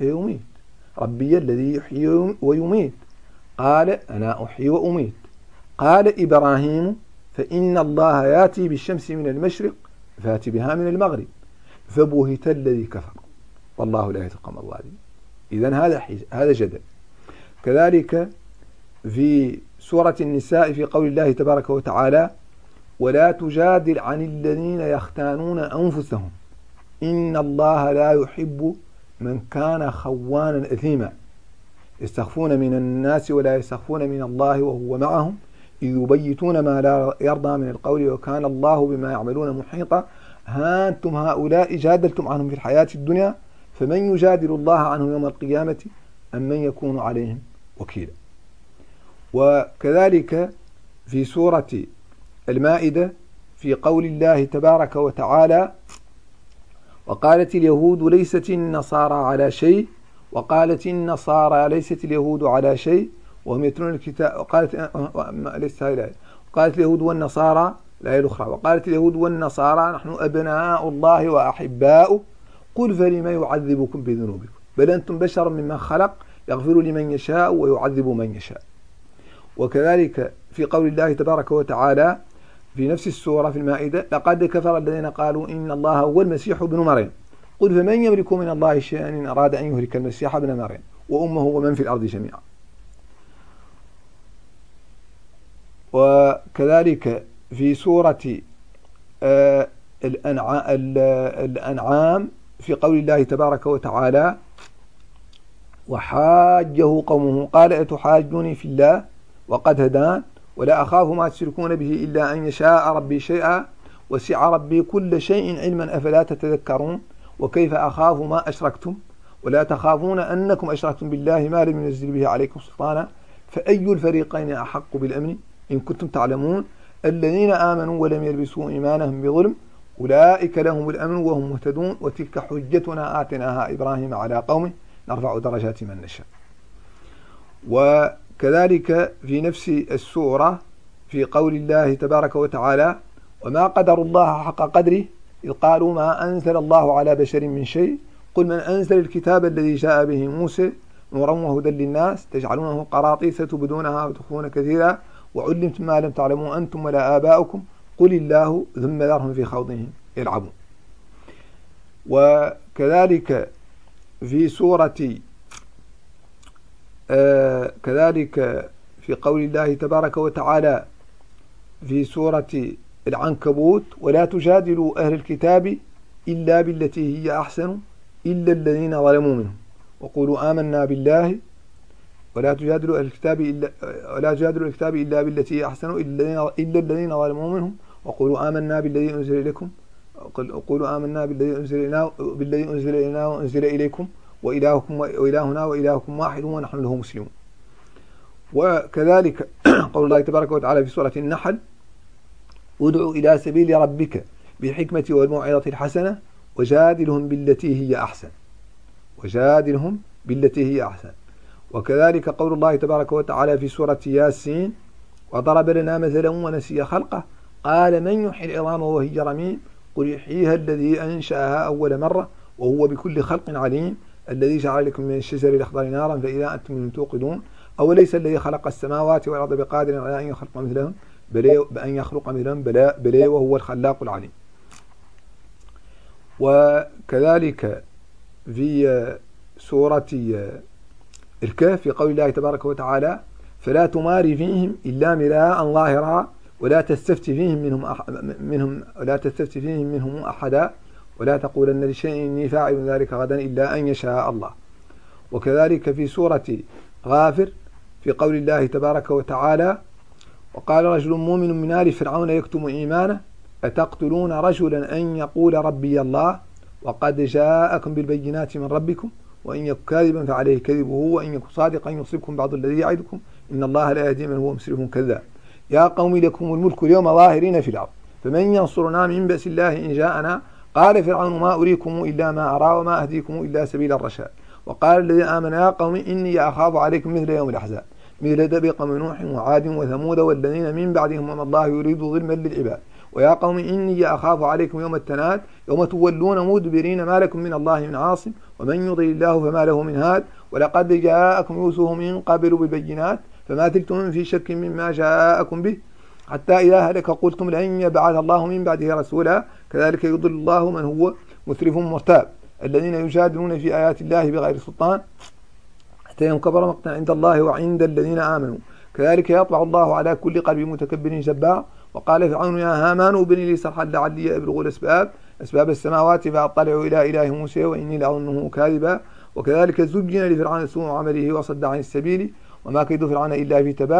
الذي يحيي ويميت قال أنا أحيي وأميت قال إبراهيم فإن الله يأتي بالشمس من المشرق فأتي بها من المغرب فبهت الذي كفر والله لا يهدي القوم الظالمين إذن هذا جدل كذلك في سورة النساء في قول الله تبارك وتعالى ولا تجادل عن الذين يختانون أنفسهم إن الله لا يحب من كان خوانا أثيما يستخفون من الناس ولا يستخفون من الله وهو معهم إذ يبيتون ما لا يرضى من القول وكان الله بما يعملون محيطا. ها أنتم هؤلاء جادلتم عنهم في الحياة الدنيا فمن يجادل الله عنهم يوم القيامة أم من يكون عليهم وكيلا. وكذلك في سورة المائدة في قول الله تبارك وتعالى وقالت اليهود ليست النصارى على شيء وقالت النصارى ليست اليهود على شيء وهم يتلون الكتاب وقالت اليهود والنصارى الآية الأخرى وقالت اليهود والنصارى نحن أبناء الله وأحباؤه قل فلم يعذبكم بذنوبكم بل أنتم بشر ممن خلق يغفر لمن يشاء ويعذب من يشاء. وكذلك في قول الله تبارك وتعالى في نفس السورة في المائدة لقد كفر الذين قالوا إن الله هو المسيح ابن مريم قل فمن يملك من الله شيئا إن أراد أن يهلك المسيح ابن مريم وأمه ومن في الأرض جميعا. وكذلك في سورة الأنعام في قول الله تبارك وتعالى وحاجه قومه قال أتحاجوني في الله وقد هدان ولا أخاف ما تشركون به إلا أن يشاء ربي شيئا وسع ربي كل شيء علما أفلا تتذكرون وكيف أخاف ما أشركتم ولا تخافون أنكم أشركتم بالله ما لم ينزل به عليكم سلطانا فأي الفريقين أحق بالأمن إن كنتم تعلمون الذين آمنوا ولم يلبسوا إيمانهم بظلم أولئك لهم الأمن وهم مهتدون وتلك حجتنا آتناها إبراهيم على قومه نرفع درجات من نشاء. وكذلك في نفس السورة في قول الله تبارك وتعالى وما قدر الله حق قدره إذ قالوا ما أنزل الله على بشر من شيء قل من أنزل الكتاب الذي جاء به موسى نورا وهدى للناس تجعلونه قراطيس تبدونها وتخفون كثيرا وعلمتم ما لم تعلموا أنتم ولا آباؤكم قل الله ثم ذرهم في خوضهم يلعبون. وكذلك في سورة كذلك في قول الله تبارك وتعالى في سورة العنكبوت ولا تجادلوا أهل الكتاب إلا بالتي هي أحسن إلا الذين ظلموا منهم وقولوا آمنا بالله ولا تجادلوا أهل الكتاب إلا بالتي هي أحسن إلا الذين ظلموا منهم وقولوا آمنا بالذي أنزل إليكم وقولوا آمنا بالذي أنزل إلينا وأنزل إليكم وإلهنا وإلهكم واحد ونحن له مسلمون. وكذلك قول الله تبارك وتعالى في سورة النحل ادع إلى سبيل ربك بالحكمة والموعظة الحسنة وجادلهم بالتي هي أحسن وكذلك قول الله تبارك وتعالى في سورة ياسين وضرب لنا مثلا ونسي خلقه قال من يحيي العظام وهي رميم قل يحييها الذي أنشأها أول مرة وهو بكل خلق عليم الذي جعل لكم من الشجر الأخضر نارا فإذا أنتم منه توقدون أوليس الذي خلق السماوات والأرض بقادر على أن يخلق مثلهم بلى وهو الخلاق العليم. وكذلك في سورة الكهف في قول الله تبارك وتعالى فلا تماري فيهم إلا مراء ظاهرا ولا تستفت فيهم منهم أحدا ولا تقولن لشيء إني فاعل ذلك غدا إلا أن يشاء الله. وكذلك في سورة غافر في قول الله تبارك وتعالى وقال رجل مؤمن من آل فرعون يكتم إيمانه أتقتلون رجلا أن يقول ربي الله وقد جاءكم بالبينات من ربكم وإن يكن كاذبا فعليه كذبه وإن يكن صادقا يصيبكم بعض الذي يعدكم إن الله لا يهدي من هو مسرف كذاب. يا قوم لكم الملك اليوم ظاهرين في الأرض فمن ينصرنا من بأس الله إن جاءنا قال فرعون ما أريكم إلا ما أرى وما أهديكم إلا سبيل الرشاد. وقال الذي آمن يا قوم إني أخاف عليكم مثل يوم الأحزاب مثل دأب قوم نوح وعاد وثمود والذين من بعدهم وما الله يريد ظلما للعباد. ويا قوم إني أخاف عليكم يوم التناد يوم تولون مدبرين ما لكم من الله من عاصم ومن يضل الله فما له من هاد ولقد جاءكم يوسف من قبل بالبينات فما زلتم في شك مما جاءكم به حتى إذا هلك قلتم لن يبعث الله من بعده رسولا كذلك يضل الله من هو مسرف مرتاب الذين يجادلون في آيات الله بغير سلطان حتى ينكبر مقتا عند الله وعند الذين آمنوا كذلك يطبع الله على كل قلب متكبر جبار. وقال فرعون يا هامان ابن لي صرحا لعلي أبلغ أسباب السماوات فأطلع إلى إله موسى وإني لأظنه كاذبا. وكذلك زين لفرعون سوء عمله وصد عن السبيل وما كيد فرعون إلا في تباب.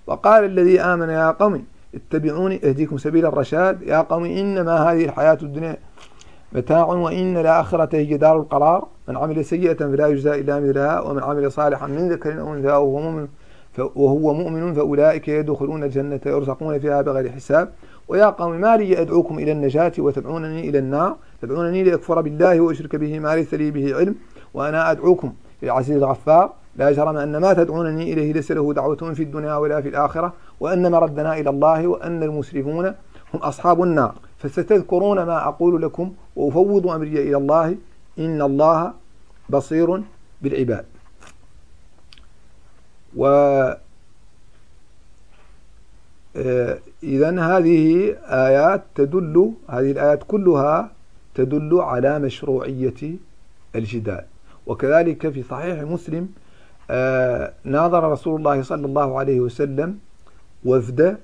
وقال الذي آمن يا قوم اتبعوني أهديكم سبيل الرشاد يا قوم إنما هذه الحياة الدنيا متاع وإن الآخرة هي دار القرار من عمل سيئة فلا يجزى إلا مثلها ومن عمل صالحا من ذكر أو أنثى وهو مؤمن فأولئك يدخلون الجنة يرزقون فيها بغير حساب ويا قوم ما لي أدعوكم إلى النجاة وتدعونني إلى النار تدعونني لأكفر بالله وأشرك به ما ليس لي به علم وأنا أدعوكم للعزيز الغفار لا جرم أن ما تدعونني إليه ليس له دعوة في الدنيا ولا في الآخرة وأن مردنا إلى الله وأن المسرفون هم أصحاب النار فستذكرون ما أقول لكم وأفوض أمري إلى الله إن الله بصير بالعباد. إذن هذه آيات هذه الآيات كلها تدل على مشروعية الجدال. وكذلك في صحيح مسلم ناظر رسول الله صلى الله عليه وسلم وفد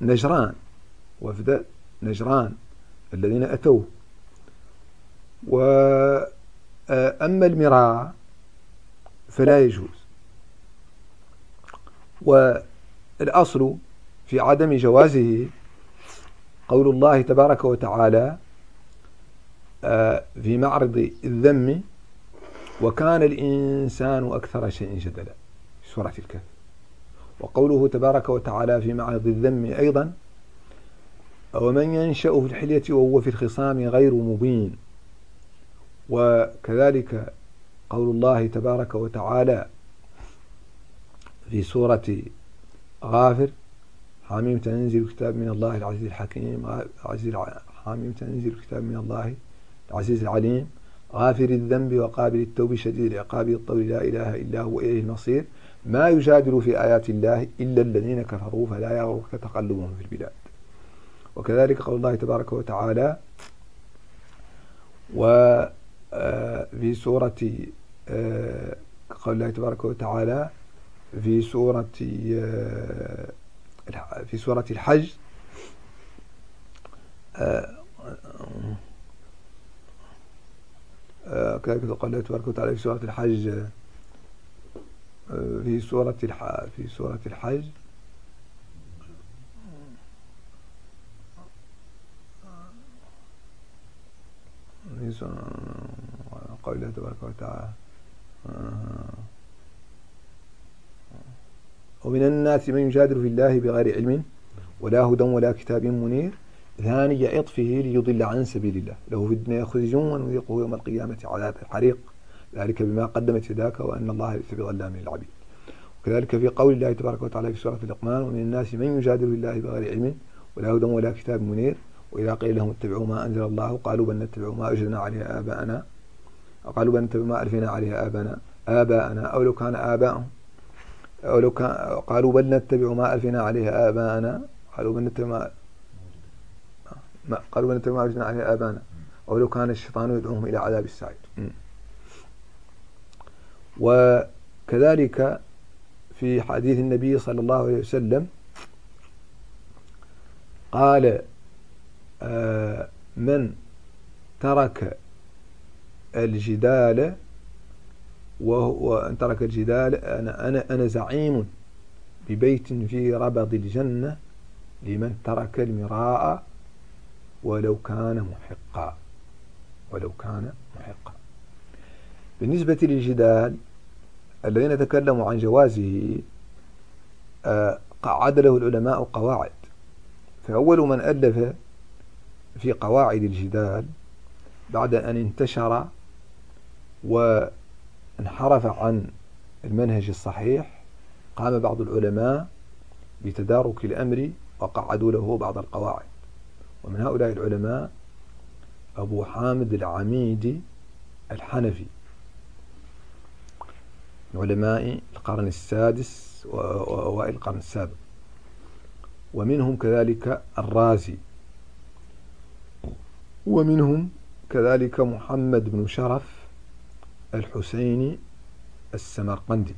نجران الذين أتوه. وأما المراء فلا يجوز، والأصل في عدم جوازه قول الله تبارك وتعالى في معرض الذم وكان الإنسان أكثر شيء جدلا في سورة الكهف، وقوله تبارك وتعالى في معرض الذم أيضا ومن ينشأ في الحلية وهو في الخصام غير مبين. وكذلك قول الله تبارك وتعالى في سورة غافر حميم تنزل الكتاب من الله العزيز الحكيم حميم تنزل الكتاب من الله العزيز العليم غافر الذنب وقابل التوب شديد العقاب الطويل لا إله إلا هو إليه المصير ما يجادل في آيات الله إلا الذين كفروا فلا يغرك تقلبهم في البلاد. وكذلك قول الله تبارك وتعالى وفي سورة قول الله تبارك وتعالى في سورة الحج كذلك قول الله تبارك وتعالى في سورة الحج في سورة الحج قول الله تبارك وتعالى ومن الناس من يجادل في الله بغير علم ولا هدى ولا كتاب منير ثاني عطفه ليضل عن سبيل الله له في الدنيا خزي ونذيقه يوم القيامة عذاب الحريق ذلك بما قدمت يداك وأن الله ليس بظلام للعبيد. وكذلك في قول الله تبارك وتعالى في سورة اللقمان ومن الناس من يجادل في الله بغير علم ولا هدى ولا كتاب منير وإذا قيل لهم اتبعوا ما أنزل الله قالوا بل نتبع ما وجدنا عليه آباءنا قالوا بل نتبع ما ألفنا عليه آباءنا أو لو كان آباءهم أو لو كان قالوا بل نتبع ما ألفنا عليه آباءنا قالوا بل نتبع ما وجدنا عليه آباءنا أو لو كان الشيطان يدعوهم إلى عذاب السعير. وكذلك في حديث النبي صلى الله عليه وسلم قال من ترك الجدال وأن ترك الجدال أنا زعيم ببيت في ربض الجنة لمن ترك المراء ولو كان محقا. بالنسبة للجدال الذين تكلموا عن جوازه قعد له العلماء قواعد. فأول من ألف في قواعد الجدال بعد أن انتشر وانحرف عن المنهج الصحيح قام بعض العلماء بتدارك الأمر وقعدوا له بعض القواعد. ومن هؤلاء العلماء أبو حامد العميدي الحنفي من علماء القرن السادس وأوائل القرن السابع. ومنهم كذلك الرازي ومنهم كذلك محمد بن شرف الحسيني السمرقندي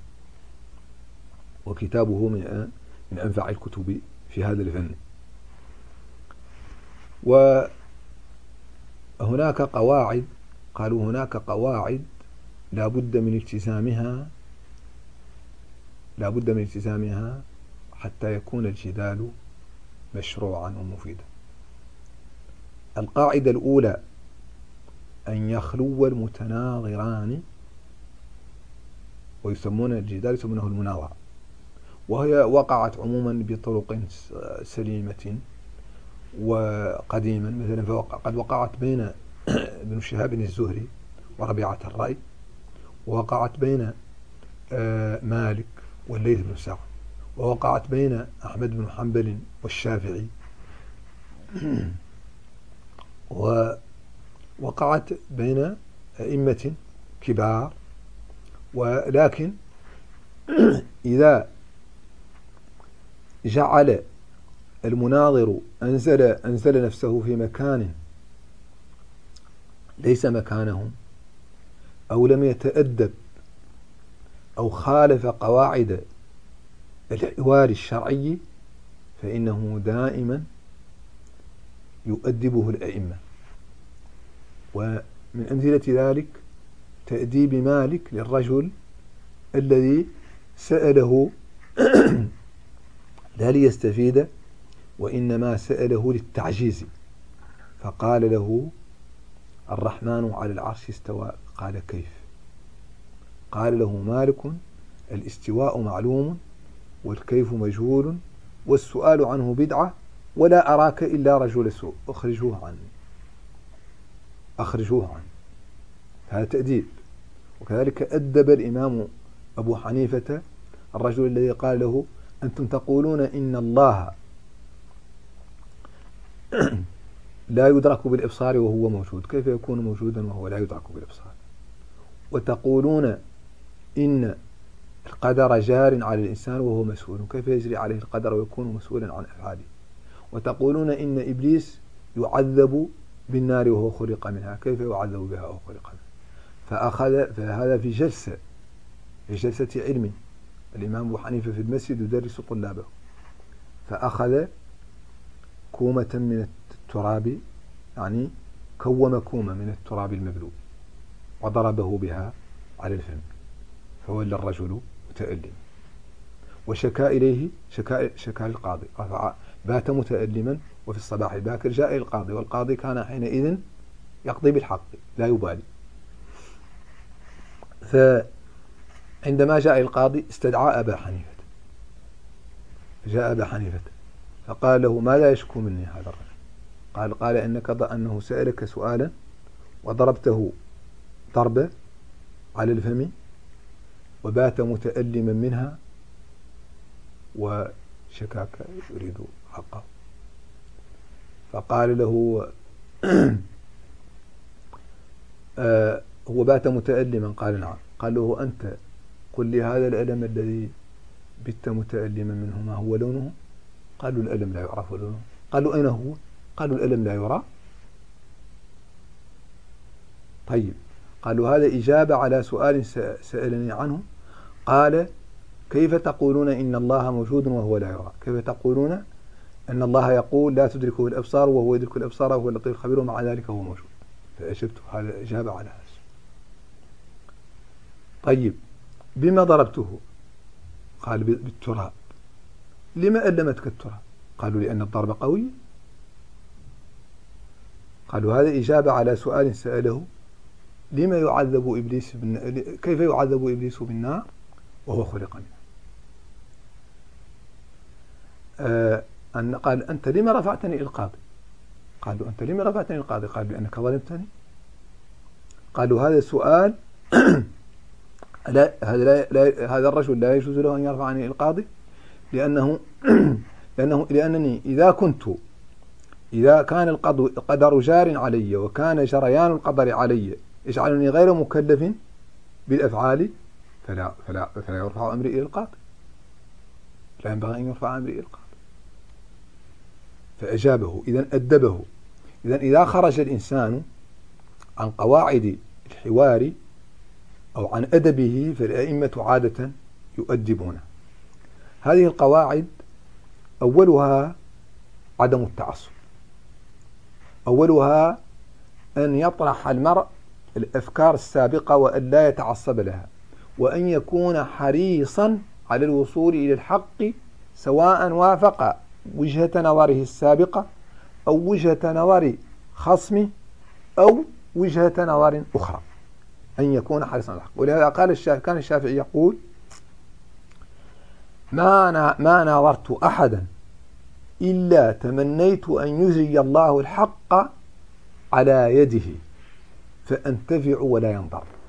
وكتابه من أنفع الكتب في هذا الفن. وهناك قواعد قالوا هناك قواعد لا بد من التزامها حتى يكون الجدال مشروعا ومفيدا. القاعدة الأولى أن يخلو المتناظران، ويسمون الجدال يسمونه المناظرة، وهي وقعت عموما بطرق سليمة وقديما. مثلا قد وقعت بين ابن شهاب الزهري وربيعة الرأي، ووقعت بين مالك والليث بن سعد، ووقعت بين أحمد بن حنبل والشافعي، ووقعت بين أئمة كبار. ولكن إذا جعل المناظر أنزل نفسه في مكان ليس مكانه، أو لم يتأدب، أو خالف قواعد الحوار الشرعي، فإنه دائما يؤدبه الأئمة. ومن أمثلة ذلك تأديب مالك للرجل الذي سأله لا ليستفيد، وإنما سأله للتعجيز، فقال له: الرحمن على العرش استوى. قال: كيف؟ قال له مالك: الاستواء معلوم والكيف مجهول والسؤال عنه بدعة ولا أراك إلا رجل سوء، أخرجوه عني. هذا تأديب. وكذلك أدب الإمام أبو حنيفة الرجل الذي قال له: أنتم تقولون إن الله لا يدرك بالإبصار وهو موجود، كيف يكون موجودا وهو لا يدرك بالإبصار؟ وتقولون إن القدر جار على الإنسان وهو مسؤول، كيف يجري عليه القدر ويكون مسؤولا عن أفعاله؟ وتقولون إن إبليس يعذب بالنار وهو خلق منها، كيف يعذب بها وهو خلق منها؟ فهذا في جلسة علم. الإمام أبو حنيفة في المسجد يدرس طلابه، فأخذ كومة من التراب، يعني كوم كومة من التراب المبلول، وضربه بها على الفم، فولى الرجل متألم، وشكا إليه شكا للقاضي، بات متألما، وفي الصباح الباكر جاء إلى القاضي، والقاضي كان حينئذ يقضي بالحق لا يبالي. فعندما جاء القاضي استدعى أبا حنيفة، جاء أبا حنيفة فقال له: ماذا يشكو مني هذا الرجل؟ قال أنه سألك سؤالا وضربته ضربة على الفم وبات متألما منها وشكاك يريد حقه. فقال له هو بات متألما؟ قال: نعم. قال له: أنت قل لي هذا الألم الذي بت متألما منه ما هو لونه؟ قالوا: الألم لا يعرف لونه. قالوا: أين هو؟ قالوا: الألم لا يرى. طيب، قالوا: هذا إجابة على سؤال سألني عنه. قال: كيف تقولون إن الله موجود وهو لا يرى؟ كيف تقولون أن الله يقول لا تدركه الأبصار وهو يدرك الأبصار وهو اللطيف الخبير ومع ذلك هو موجود؟ فأجبت هذا إجابة على هذا. طيب، بما ضربته؟ قال: بالتراب. لما ألمتك التراب؟ قالوا: لأن الضرب قوي. قالوا: هذا إجابة على سؤال سأله: لما يعذب إبليس كيف يعذب إبليس بالنار وهو خلق منها؟ قال: أنت لما رفعتني إلى القاضي؟ قالوا: أنت لما رفعتني إلى القاضي؟ قال: لأنك ظلمتني. قالوا: هذا سؤال هذا الرجل لا يجوز له أن يرفعني إلى القاضي، لأنني إذا كان القدر جار علي وكان جريان القدر علي يجعلني غير مكلف بالأفعال فلا يرفع أمري إلى القاضي، لا ينبغي أن يرفع أمري إلى القاضي. فأجابه، إذن أدبه. إذن إذا خرج الإنسان عن قواعد الحوار أو عن أدبه فالأئمة عادة يؤدبونه. هذه القواعد أولها عدم التعصب، أولها أن يطرح المرء الأفكار السابقة وأن لا يتعصب لها، وأن يكون حريصا على الوصول إلى الحق سواء وافق وجهة نظره السابقة أو وجهة نظر خصمه أو وجهة نظر أخرى، أن يكون حريصا على الحق. ولهذا كان الشافعي يقول: ما ناظرت أحدا إلا تمنيت أن يجري الله الحق على يده فأنتفع ولا ينضر.